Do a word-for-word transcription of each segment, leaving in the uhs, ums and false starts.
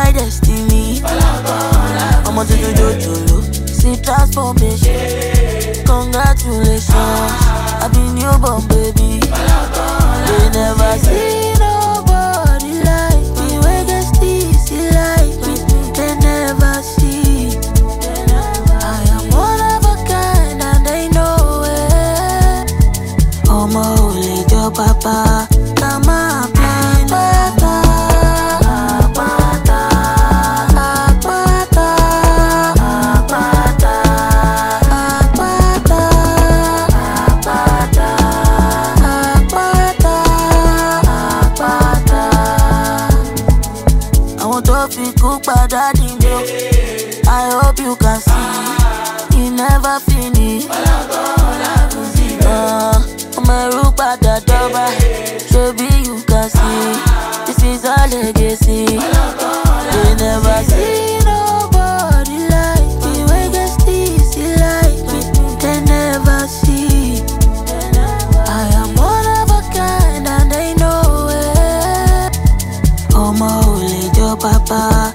my destiny. I'm on to do jolo. See transformation. Congratulations, I be newborn baby. They never see nobody like me. Where gets this like me? They never see. I am one of a kind and they know it. Oh my holy your papa, come on, blind papa. I hope you can see, you never finish. Uh, my root by the double, maybe you can see, this is a legacy. They never see nobody like me. Where gets this like me? They never see. I am one of a kind and they know it. Oh my holy Joe Papa.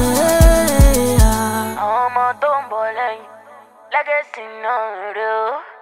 Legacy no real.